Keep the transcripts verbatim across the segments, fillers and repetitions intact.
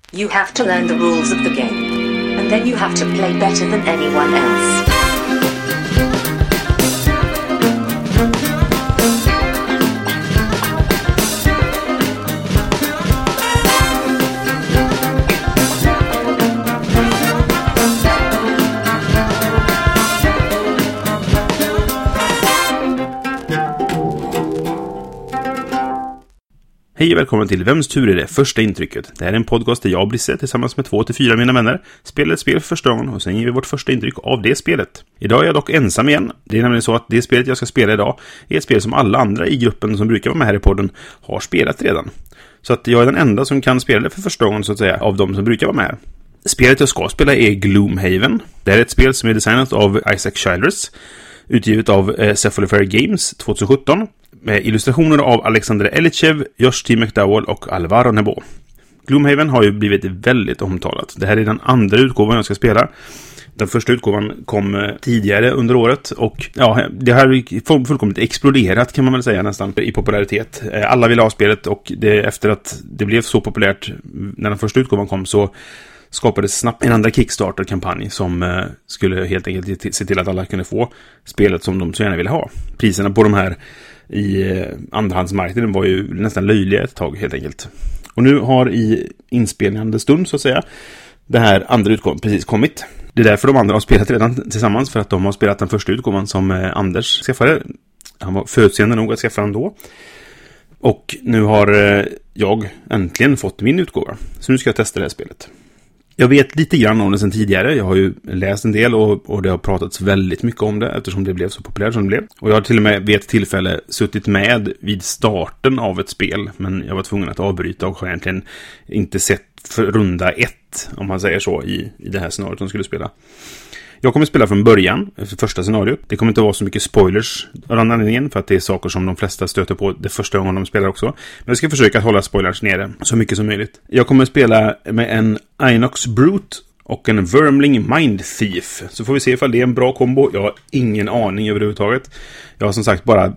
You have to learn the rules of the game, and then you have to play better than anyone else. Hej och välkommen till Vems tur är det? Första intrycket. Det här är en podcast där jag och Brisse tillsammans med två till fyra mina vänner spelar ett spel för första gången och sen ger vi vårt första intryck av det spelet. Idag är jag dock ensam igen. Det är nämligen så att det spelet jag ska spela idag är ett spel som alla andra i gruppen som brukar vara med här i podden har spelat redan. Så att jag är den enda som kan spela det för första gången så att säga av de som brukar vara med här. Spelet jag ska spela är Gloomhaven. Det är ett spel som är designat av Isaac Childress, utgivet av eh, Cephalofair Games tjugohundrasjutton, med illustrationer av Alexander Elichev, Josh T. McDowell och Alvaro Nebo. Gloomhaven har ju blivit väldigt omtalat. Det här är den andra utgåvan jag ska spela. Den första utgåvan kom tidigare under året och ja, det har fullkomligt exploderat kan man väl säga nästan i popularitet. Alla ville ha spelet och det, efter att det blev så populärt när den första utgåvan kom så skapades snabbt en andra Kickstarter-kampanj som eh, skulle helt enkelt se till att alla kunde få spelet som de så gärna ville ha. Priserna på de här i eh, andrahandsmarknaden var ju nästan löjliga ett tag helt enkelt. Och nu har i inspelande stund så att säga det här andra utgåvan precis kommit. Det är därför de andra har spelat redan tillsammans, för att de har spelat den första utgåvan som eh, Anders skaffade. Han var förutseende nog att skaffa den då. Och nu har eh, jag äntligen fått min utgåva. Så nu ska jag testa det här spelet. Jag vet lite grann om det sedan tidigare. Jag har ju läst en del och, och det har pratats väldigt mycket om det eftersom det blev så populärt som det blev. Och jag har till och med vid ett tillfälle suttit med vid starten av ett spel, men jag var tvungen att avbryta och har egentligen inte sett för runda ett, om man säger så, i, i det här scenariot de skulle spela. Jag kommer spela från början, för första scenariot. Det kommer inte vara så mycket spoilers av den anledningen, för att det är saker som de flesta stöter på det första gången de spelar också. Men jag ska försöka hålla spoilers nere så mycket som möjligt. Jag kommer spela med en Inox Brute och en Vermling Mind Thief. Så får vi se ifall det är en bra kombo. Jag har ingen aning överhuvudtaget. Jag har som sagt bara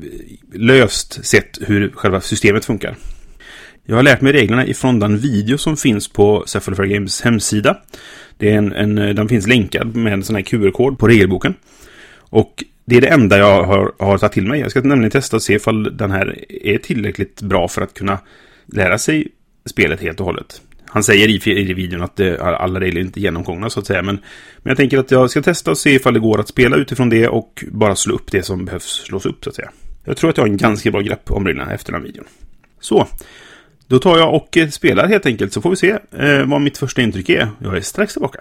löst sett hur själva systemet funkar. Jag har lärt mig reglerna ifrån den video som finns på Cephalofair Games hemsida. Det är en, en, den finns länkad med en sån här Q R-kod på regelboken. Och det är det enda jag har, har tagit till mig. Jag ska nämligen testa och se ifall den här är tillräckligt bra för att kunna lära sig spelet helt och hållet. Han säger i, i videon att det, alla regler är inte genomgångna så att säga. Men, men jag tänker att jag ska testa och se ifall det går att spela utifrån det och bara slå upp det som behövs slås upp så att säga. Jag tror att jag har en ganska bra grepp om reglerna efter den videon. Så, då tar jag och spelar helt enkelt så får vi se eh, vad mitt första intryck är. Jag är strax tillbaka.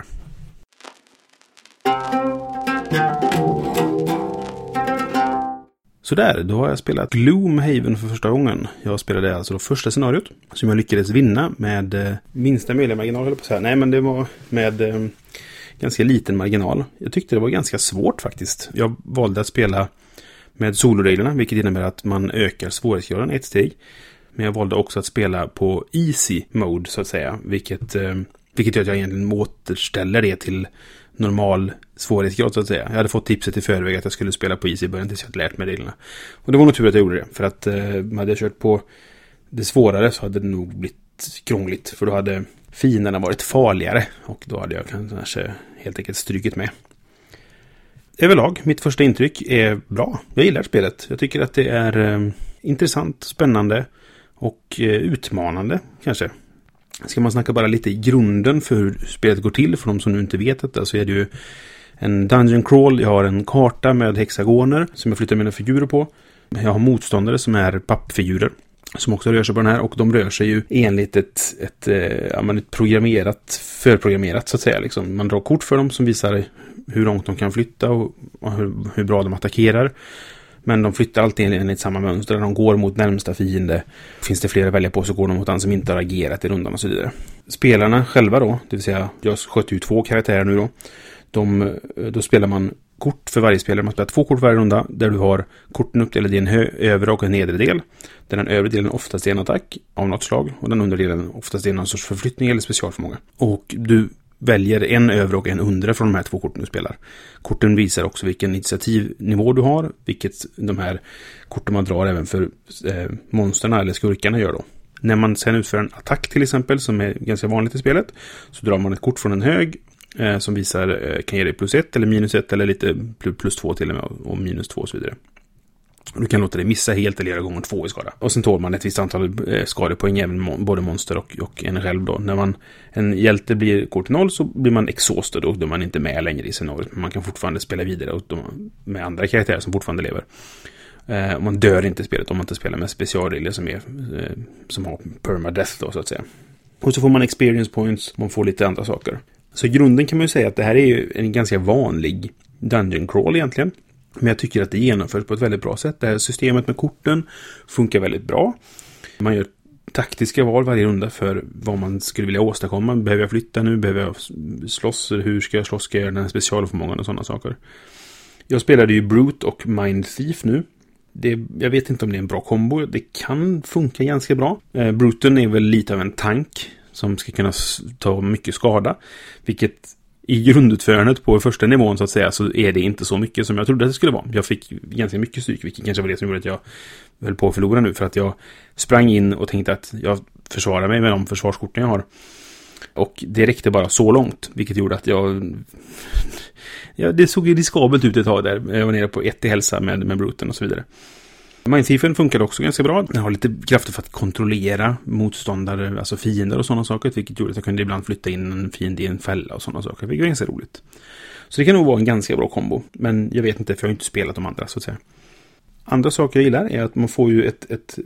Så där, då har jag spelat Gloomhaven för första gången. Jag spelade alltså det första scenariot som jag lyckades vinna med eh, minsta möjliga marginal. På så här. Nej, men det var med eh, ganska liten marginal. Jag tyckte det var ganska svårt faktiskt. Jag valde att spela med soloreglerna, vilket innebär att man ökar svårighetsgraden ett steg. Men jag valde också att spela på easy mode så att säga. Vilket, eh, vilket gör att jag egentligen återställer det till normal svårighetsgrad så att säga. Jag hade fått tipset i förväg att jag skulle spela på easy i början tills jag hade lärt mig reglerna. Och det var nog tur att jag gjorde det. För att eh, hade jag kört på det svårare så hade det nog blivit krångligt. För då hade fienderna varit farligare. Och då hade jag kanske helt enkelt strykit med. Överlag, mitt första intryck är bra. Jag gillar spelet. Jag tycker att det är eh, intressant, spännande och eh, utmanande kanske. Ska man snacka bara lite i grunden för hur spelet går till för de som nu inte vet detta, så är det ju en dungeon crawl. Jag har en karta med hexagoner som jag flyttar mina figurer på. Jag har motståndare som är pappfigurer som också rör sig på den här, och de rör sig ju enligt ett, ett, ett, ett programmerat, förprogrammerat så att säga. Liksom. Man drar kort för dem som visar hur långt de kan flytta och, och hur, hur bra de attackerar. Men de flyttar alltid enligt samma mönster. När de går mot närmsta fiende finns det flera att välja på, så går de mot den som inte har agerat i rundan och så vidare. Spelarna själva då, det vill säga jag sköter ju två karaktärer nu då. De, då spelar man kort för varje spelare. Man spelar två kort varje runda där du har korten uppdelade i en hö- övre och en nedre del. Där den övre delen oftast är en attack av något slag och den undre delen oftast är någon sorts förflyttning eller specialförmåga. Och du väljer en övre och en undre från de här två korten du spelar. Korten visar också vilken initiativnivå du har, vilket de här korten man drar även för eh, monsterna eller skurkarna gör då. När man sen utför en attack till exempel, som är ganska vanligt i spelet, så drar man ett kort från en hög eh, som visar, eh, kan ge dig plus ett eller minus ett eller lite plus två till och med, och minus två och så vidare. Du kan låta det missa helt eller göra gånger två i skada. Och sen tål man ett visst antal eh, skadepoäng även både monster och, och en själv då. När man, en hjälte blir kort till noll så blir man exhausted och då är man inte med längre i scenariot. Men man kan fortfarande spela vidare och de, med andra karaktärer som fortfarande lever. Eh, man dör inte i spelet om man inte spelar med specialregler som, är, eh, som har permadeath då så att säga. Och så får man experience points, man får lite andra saker. Så i grunden kan man ju säga att det här är ju en ganska vanlig dungeon crawl egentligen. Men jag tycker att det genomförs på ett väldigt bra sätt. Det här systemet med korten funkar väldigt bra. Man gör taktiska val varje runda för vad man skulle vilja åstadkomma. Behöver jag flytta nu? Behöver jag slåss? Hur ska jag slåss? Ska jag göra den här specialförmågan och sådana saker? Jag spelade ju Brute och Mind Thief nu. Det, jag vet inte om det är en bra kombo. Det kan funka ganska bra. Eh, Bruten är väl lite av en tank som ska kunna ta mycket skada. Vilket i grundutförandet på första nivån så att säga så är det inte så mycket som jag trodde att det skulle vara. Jag fick ganska mycket stryk, vilket kanske var det som gjorde att jag höll på att förlora nu. För att jag sprang in och tänkte att jag försvarar mig med de försvarskorten jag har. Och det räckte bara så långt, vilket gjorde att jag... ja, det såg ju diskabelt ut ett tag där. Jag var nere på ett i hälsa med, med Bruten och så vidare. Mind Thiefen funkade också ganska bra. Den har lite krafter för att kontrollera motståndare, alltså fiender och sådana saker, vilket gjorde att jag kunde ibland flytta in en fiende i en fälla och sådana saker. Det var ganska roligt. Så det kan nog vara en ganska bra kombo. Men jag vet inte, för jag har inte spelat de andra så att säga. Andra saker jag gillar är att man får ju ett, ett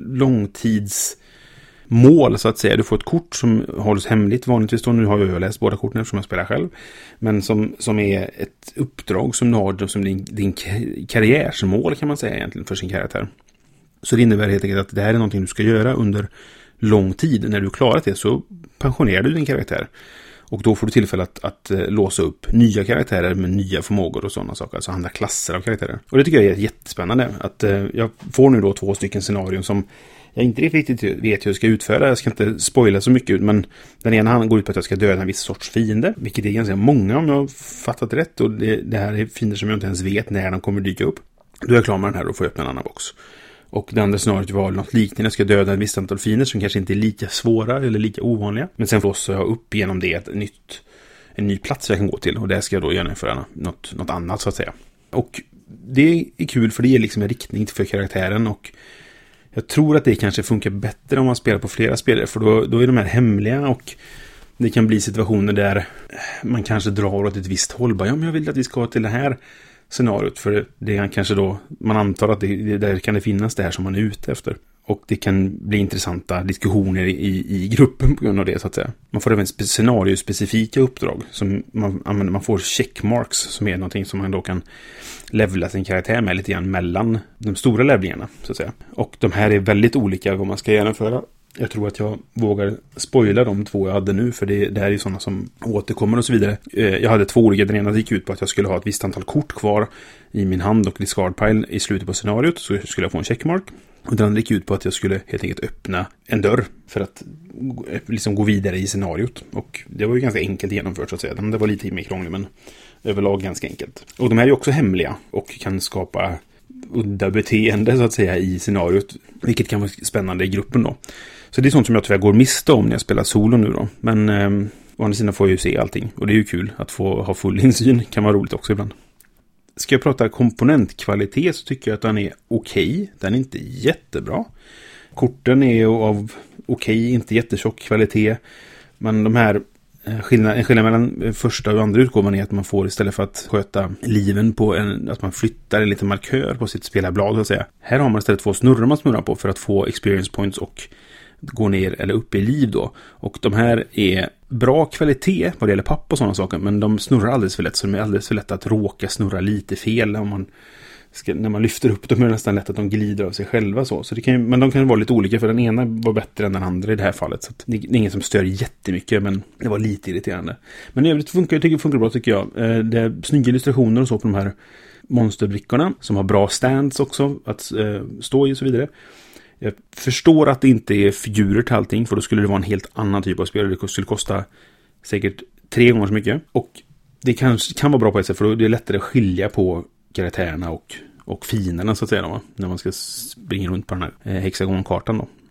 långtidsmål så att säga. Du får ett kort som hålls hemligt vanligtvis då. Nu har jag läst båda korten eftersom jag spelar själv. Men som, som är ett uppdrag som du har som din, din karriärsmål kan man säga egentligen för sin karaktär. Så det innebär helt enkelt att det här är någonting du ska göra under lång tid. När du klarat det så pensionerar du din karaktär. Och då får du tillfälle att, att låsa upp nya karaktärer med nya förmågor och sådana saker. Alltså andra klasser av karaktärer. Och det tycker jag är jättespännande. Att eh, jag får nu då två stycken scenarion som jag inte riktigt vet hur jag ska utföra. Jag ska inte spoila så mycket. Men den ena han går ut på att jag ska döda en viss sorts fiende. Vilket är ganska många om jag har fattat rätt. Och det, det här är fiender som jag inte ens vet när de kommer dyka upp. Då är jag klar med den här och får öppna en annan box. Och det andra scenariot var något liknande. Jag ska döda en viss antal fiender som kanske inte är lika svåra eller lika ovanliga. Men sen låser jag upp genom det ett nytt, en ny plats jag kan gå till. Och där ska jag då genomföra något, något annat så att säga. Och det är kul för det ger liksom en riktning för karaktären. Och jag tror att det kanske funkar bättre om man spelar på flera spelare. För då, då är de här hemliga och det kan bli situationer där man kanske drar åt ett visst håll. Bara, ja, men jag vill att vi ska till det här scenariot, för det är kanske då man antar att det, där kan det finnas det här som man är ute efter. Och det kan bli intressanta diskussioner i, i gruppen på grund av det så att säga. Man får även scenariospecifika uppdrag som man använder, man får checkmarks som är någonting som man då kan levla sin karaktär med lite grann mellan de stora levlingarna så att säga. Och de här är väldigt olika vad man ska genomföra. Jag tror att jag vågar spoila de två jag hade nu, för det, det här är ju sådana som återkommer och så vidare. Jag hade två olika, den ena gick ut på att jag skulle ha ett visst antal kort kvar i min hand och discard pile i slutet på scenariot, så skulle jag få en checkmark. Och den andra gick ut på att jag skulle helt enkelt öppna en dörr för att liksom gå vidare i scenariot. Och det var ju ganska enkelt genomfört så att säga. Det var lite mer krångligt men överlag ganska enkelt. Och de här är ju också hemliga och kan skapa udda beteende så att säga i scenariot, vilket kan vara spännande i gruppen då. Så det är sånt som jag tyvärr går miste om när jag spelar solo nu då. Men eh, å andra sidan får jag ju se allting. Och det är ju kul att få ha full insyn. Kan vara roligt också ibland. Ska jag prata komponentkvalitet så tycker jag att den är okej. Okay. Den är inte jättebra. Korten är av okej, okay, inte jättetjock kvalitet. Men de här skillnaden, en skillnad mellan första och andra utgåvan är att man får istället för att sköta liven på en, att man flyttar en liten markör på sitt spelarblad så att säga. Här har man istället två snurror man snurrar på för att få experience points och gå ner eller upp i liv då. Och de här är bra kvalitet vad det gäller papper och sådana saker, men de snurrar alldeles för lätt, så de är alldeles för lätt att råka snurra lite fel om man ska, när man lyfter upp dem är det nästan lätt att de glider av sig själva så. Så det kan, men de kan vara lite olika, för den ena var bättre än den andra i det här fallet. Så det är ingen som stör jättemycket, men det var lite irriterande. Men i övrigt funkar det, funkar bra tycker jag. Det är snygga illustrationer och så på de här monsterbrickorna som har bra stands också att eh, stå i och så vidare. Jag förstår att det inte är figurer till allting, för då skulle det vara en helt annan typ av spel. Det skulle kosta säkert tre gånger så mycket. Och det kan, kan vara bra på ett sätt, för det är lättare att skilja på karaktärerna och, och fienderna så att säga då, när man ska springa runt på den här hexagonkartan då.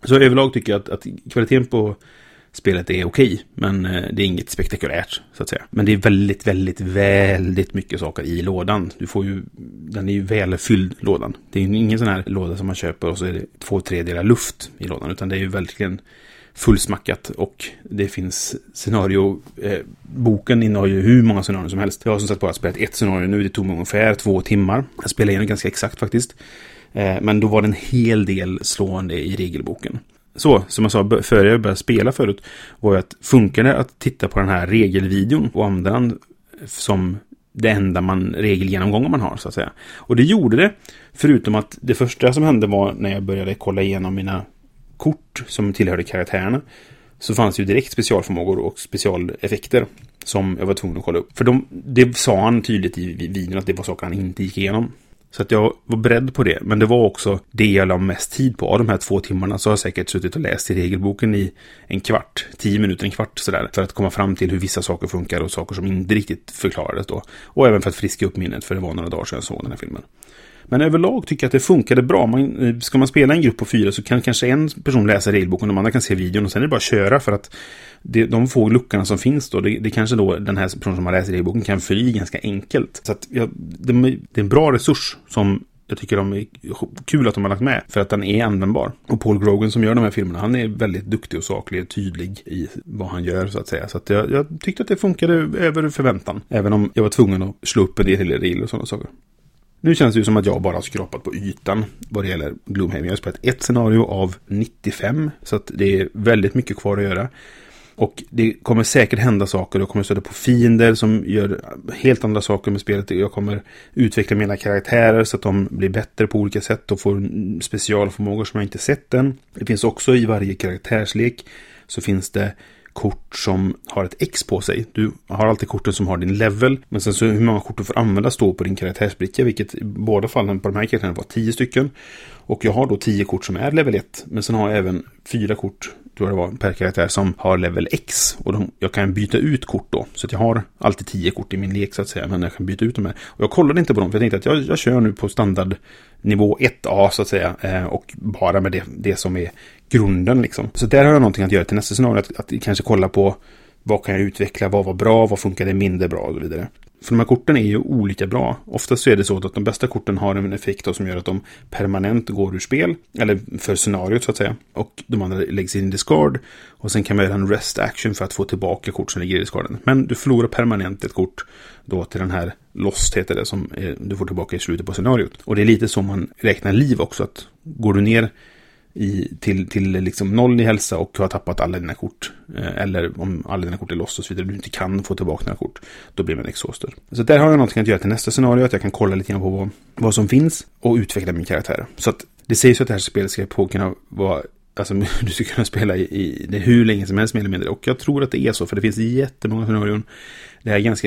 Så överlag tycker jag att, att kvaliteten på spelet är okej, men eh, det är inget spektakulärt så att säga. Men det är väldigt, väldigt, väldigt mycket saker i lådan. Du får ju, den är ju välfylld, lådan. Det är ju ingen sån här låda som man köper och så är det två tredjedelar luft i lådan, utan det är ju verkligen fullsmackat, och det finns scenario. Eh, boken innehåller ju hur många scenarier som helst. Jag har som sagt bara spelat ett scenario nu, det tog mig ungefär två timmar. Jag spelade igenom ganska exakt faktiskt. Eh, men då var det en hel del slående i regelboken. Så, som jag sa före jag började spela förut, var ju att funkar det att titta på den här regelvideon och använda den som det enda man regelgenomgångar man har så att säga. Och det gjorde det, förutom att det första som hände var när jag började kolla igenom mina kort som tillhörde karaktärerna, så fanns ju direkt specialförmågor och specialeffekter som jag var tvungen att kolla upp. För de, det sa han tydligt i videon att det var saker han inte gick igenom. Så att jag var beredd på det. Men det var också det jag la mest tid på. Av de här två timmarna så har jag säkert suttit och läst i regelboken i en kvart, tio minuter, en kvart sådär. För att komma fram till hur vissa saker funkar och saker som inte riktigt förklarades då. Och även för att friska upp minnet, för det var några dagar sedan jag såg den här filmen. Men överlag tycker jag att det funkade bra. Man, ska man spela en grupp på fyra så kan kanske en person läsa regelboken och de andra kan se videon, och sen är det bara att köra, för att det, de få luckorna som finns då, det, det kanske då den här personen som har läst regelboken kan fylla i ganska enkelt. Så att ja, det, det är en bra resurs som jag tycker de är kul att de har lagt med, för att den är användbar. Och Paul Grogan som gör de här filmerna, han är väldigt duktig och saklig och tydlig i vad han gör så att säga. Så att jag, jag tyckte att det funkade över förväntan, även om jag var tvungen att slå upp en del regler och sådana saker. Nu känns det ju som att jag bara har skrapat på ytan vad det gäller Gloomhaven. Jag har spelat ett scenario av nittiofem, så att det är väldigt mycket kvar att göra. Och det kommer säkert hända saker. Jag kommer stöta på fiender som gör helt andra saker med spelet. Jag kommer utveckla mina karaktärer så att de blir bättre på olika sätt och får specialförmågor som jag inte sett än. Det finns också i varje karaktärslek så finns det kort som har ett X på sig. Du har alltid korten som har din level, men sen så hur många kort du får använda står på din karaktärsbricka, vilket i båda fallen på de här karaktärerna var tio stycken. Och jag har då tio kort som är level ett, men sen har jag även fyra kort, tror jag det var, per karaktär som har level X. Och de, jag kan byta ut kort då, så att jag har alltid tio kort i min lek så att säga, men jag kan byta ut dem här. Och jag kollade inte på dem, för jag tänkte att jag, jag kör nu på standard nivå ett A så att säga, eh, och bara med det, det som är grunden liksom. Så där har jag någonting att göra till nästa scenario, att, att kanske kolla på vad kan jag utveckla, vad var bra, vad funkar det mindre bra och så vidare. För de här korten är ju olika bra. Oftast så är det så att de bästa korten har en effekt då som gör att de permanent går ur spel, eller för scenariot så att säga. Och de andra läggs in i discard, och sen kan man göra en rest action för att få tillbaka kort som ligger i discarden. Men du förlorar permanent ett kort då till den här lost heter det, som är, du får tillbaka i slutet på scenariot. Och det är lite som man räknar liv också, att går du ner I, till, till liksom noll i hälsa och har tappat alla dina kort, eh, eller om alla dina kort är lost och så vidare, du inte kan få tillbaka dina kort, då blir man exhauster. Så där har jag någonting att göra till nästa scenario, att jag kan kolla lite grann på vad, vad som finns och utveckla min karaktär. Så att det sägs ju att det här spelet ska på kunna vara, alltså du ska kunna spela i, i det hur länge som helst mer eller mindre, och jag tror att det är så, för det finns jättemånga scenarion. Det här är ganska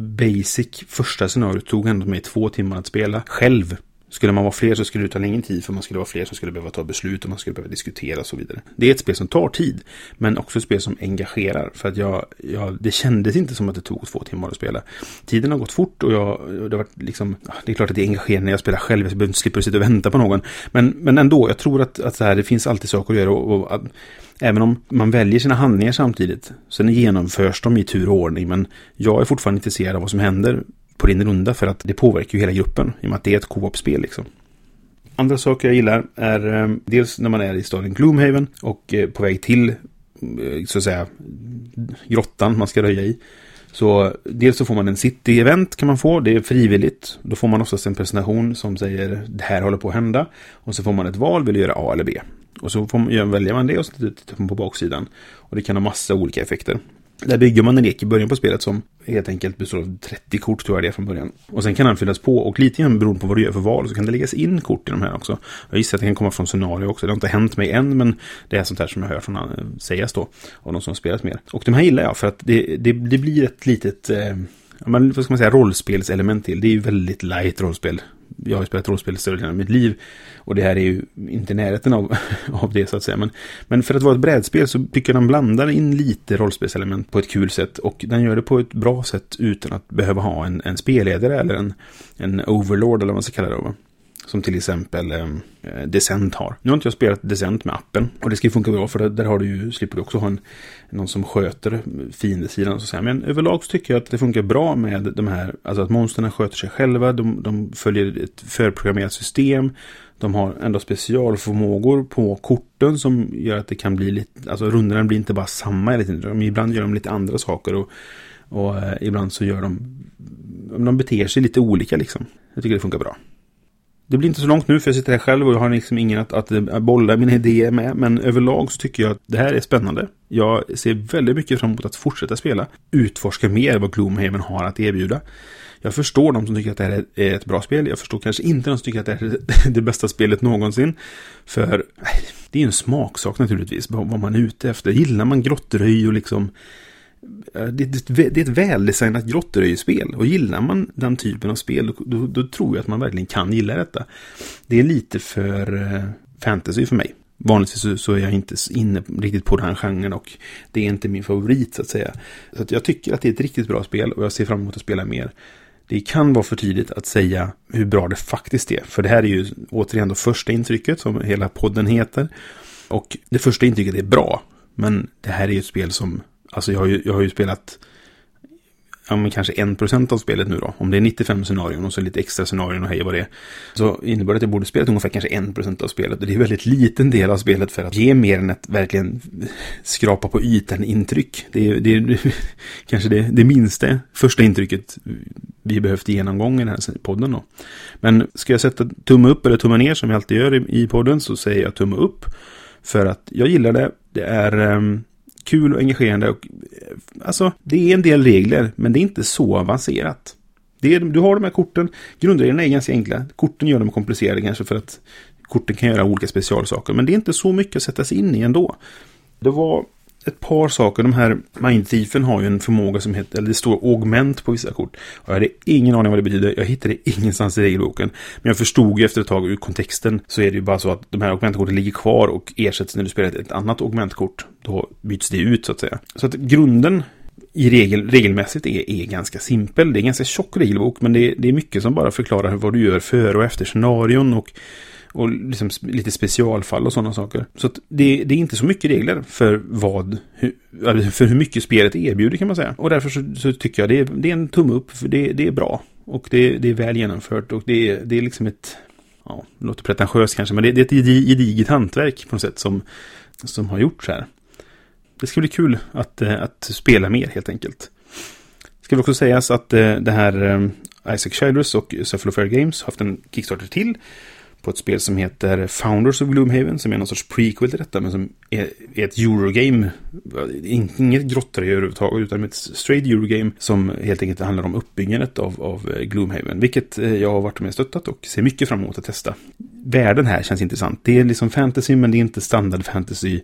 basic första scenariot, tog ändå mig två timmar att spela själv. Skulle man vara fler så skulle det ta längre tid, för man skulle vara fler som skulle behöva ta beslut och man skulle behöva diskutera och så vidare. Det är ett spel som tar tid, men också ett spel som engagerar, för att jag, jag det kändes inte som att det tog två timmar att spela. Tiden har gått fort och jag, det har varit liksom, det är klart att det är engagerande när jag spelar själv, jag behöver inte slippa sitta och vänta på någon, men, men ändå, jag tror att, att så här, det finns alltid saker att göra, och, och att, även om man väljer sina handlingar samtidigt, sen genomförs de i tur och ordning, men jag är fortfarande intresserad av vad som händer på din runda, för att det påverkar ju hela gruppen i och med att det är ett co-op-spel liksom. Andra saker jag gillar är eh, dels när man är i staden Gloomhaven och eh, på väg till eh, så att säga grottan man ska röja i. Så dels så får man en city-event kan man få, det är frivilligt. Då får man oftast en presentation som säger det här håller på att hända, och så får man ett val, vill du göra A eller B. Och så får man, väljer man det och så tittar man på baksidan. Och det kan ha massa olika effekter. Där bygger man en lek i början på spelet som helt enkelt består av trettio kort, tror jag det är från början. Och sen kan den fyllas på, och lite grann beroende på vad du gör för val så kan det läggas in kort i de här också. Jag gissar att det kan komma från scenario också. Det har inte hänt mig än, men det är sånt här som jag hör från sägas då av de som har spelat mer. Och de här gillar jag för att det, det, det blir ett litet eh, men, vad ska man säga, rollspelselement till. Det är ju väldigt light rollspel. Jag har ju spelat rollspel i större delen av mitt liv, och det här är ju inte närheten av, av det så att säga. Men, men för att vara ett brädspel så tycker jag den blandar in lite rollspelselement på ett kul sätt, och den gör det på ett bra sätt utan att behöva ha en, en spelledare eller en, en overlord eller vad man ska kalla det. som till exempel eh, Descent har. Nu har inte jag spelat Descent med appen, och det ska ju funka bra, för där har du ju, slipper du också ha en, någon som sköter fiendesidan, så att säga. Men överlag så tycker jag att det funkar bra med de här, alltså att monsterna sköter sig själva, de, de följer ett förprogrammerat system, de har ändå specialförmågor på korten som gör att det kan bli lite, alltså rundorna blir inte bara samma hela tiden, ibland gör de lite andra saker, och, och eh, ibland så gör de, de beter sig lite olika liksom. Jag tycker det funkar bra. Det blir inte så långt nu, för jag sitter här själv och jag har liksom ingen att, att bolla mina idéer med. Men överlag så tycker jag att det här är spännande. Jag ser väldigt mycket fram emot att fortsätta spela. Utforska mer vad Gloomhaven har att erbjuda. Jag förstår de som tycker att det här är ett bra spel. Jag förstår kanske inte de som tycker att det här är det bästa spelet någonsin. För det är en smaksak naturligtvis, vad man är ute efter. Gillar man grottröj och liksom... Det är ett väldesignat grottröjspel, och gillar man den typen av spel då, då tror jag att man verkligen kan gilla detta. Det är lite för uh, fantasy för mig. Vanligtvis så, så är jag inte inne riktigt på den genren, och det är inte min favorit så att säga. Så att jag tycker att det är ett riktigt bra spel, och jag ser fram emot att spela mer. Det kan vara för tidigt att säga hur bra det faktiskt är, för det här är ju återigen då första intrycket som hela podden heter, och det första intrycket är bra, men det här är ju ett spel som, alltså jag har ju, jag har ju spelat ja, men kanske en procent av spelet nu då. Om det är nittiofem scenarion och så lite extra scenarion och hej vad det är, så innebär det att jag borde spela ungefär kanske en procent av spelet. Och det är en väldigt liten del av spelet för att ge mer än ett verkligen skrapa på ytan intryck. Det är, det är kanske det, det minsta första intrycket vi behövt genomgång i den här podden då. Men ska jag sätta tumme upp eller tumme ner som jag alltid gör i, i podden, så säger jag tumme upp. För att jag gillar det. Det är... Um, kul och engagerande, och alltså det är en del regler, men det är inte så avancerat. Det är, du har de här korten, grundreglerna är ganska enkla. Korten gör dem komplicerade kanske för att korten kan göra olika specialsaker, men det är inte så mycket att sätta sig in i ändå. Det var ett par saker. De här Mindthiefen har ju en förmåga som heter, eller det står augment på vissa kort. Och jag hade ingen aning vad det betyder. Jag hittade ingenstans i regelboken. Men jag förstod ju efter ett tag ur kontexten, så är det ju bara så att de här augmentkorten ligger kvar och ersätts när du spelar ett annat augmentkort. Då byts det ut så att säga. Så att grunden i regel, regelmässigt är, är ganska simpel. Det är en ganska tjock regelbok, men det är, det är mycket som bara förklarar vad du gör före och efter scenarion, och och liksom lite specialfall och sådana saker. Så att det, det är inte så mycket regler för vad hur, för hur mycket spelet erbjuder, kan man säga. Och därför så, så tycker jag det är, det är en tumme upp, för det, det är bra. Och det, det är väl genomfört, och det är, det är liksom ett, ja, det låter pretentiöst kanske, men det, det är ett gediget hantverk på något sätt som, som har gjorts här. Det ska bli kul att, att spela mer helt enkelt. Ska vi också sägas att det här Isaac Childress och Cephalofair Games har haft en Kickstarter till på ett spel som heter Founders of Gloomhaven, som är någon sorts prequel till detta, men som är, är ett Eurogame, inget grottröj överhuvudtaget, utan ett straight Eurogame som helt enkelt handlar om uppbyggandet av, av Gloomhaven, vilket jag har varit med och stöttat och ser mycket fram emot att testa. Världen här känns intressant. Det är liksom fantasy, men det är inte standard fantasy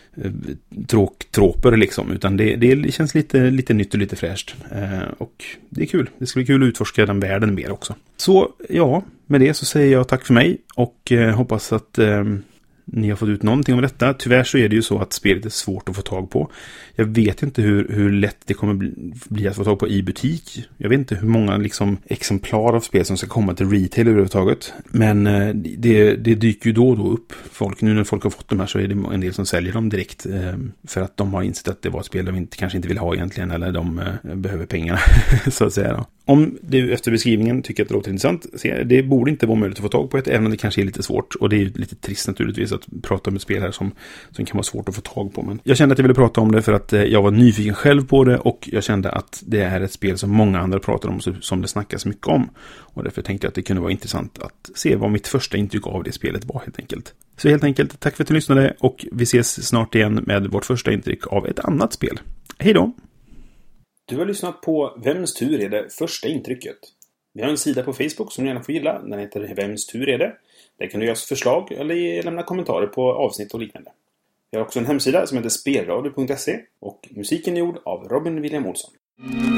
tråk, tråper liksom, utan det, det känns lite, lite nytt och lite fräscht, eh, och det är kul. Det ska bli kul att utforska den världen mer också. Så ja, med det så säger jag tack för mig, och eh, hoppas att eh, ni har fått ut någonting av detta. Tyvärr så är det ju så att spelet är svårt att få tag på. Jag vet inte hur, hur lätt det kommer bli, bli att få tag på i butik. Jag vet inte hur många liksom, exemplar av spel som ska komma till retail överhuvudtaget. Men eh, det, det dyker ju då och då upp folk. Nu när folk har fått de här så är det en del som säljer dem direkt. Eh, för att de har insett att det var ett spel de inte, kanske inte vill ha egentligen. Eller de eh, behöver pengarna så att säga då. Om du efter beskrivningen tycker att det låter intressant, se, det borde inte vara möjligt att få tag på ett, även om det kanske är lite svårt. Och det är ju lite trist naturligtvis att prata om ett spel här som, som kan vara svårt att få tag på. Men jag kände att jag ville prata om det för att eh, jag var nyfiken själv på det, och jag kände att det är ett spel som många andra pratar om, som det snackas mycket om. Och därför tänkte jag att det kunde vara intressant att se vad mitt första intryck av det spelet var helt enkelt. Så helt enkelt, tack för att du lyssnade, och vi ses snart igen med vårt första intryck av ett annat spel. Hej då! Du har lyssnat på Vems tur är det första intrycket? Vi har en sida på Facebook som du gärna får gilla. Den heter Vems tur är det? Där kan du göra förslag eller lämna kommentarer på avsnitt och liknande. Vi har också en hemsida som heter spelradio punkt se, och musiken är gjord av Robin William Olsson.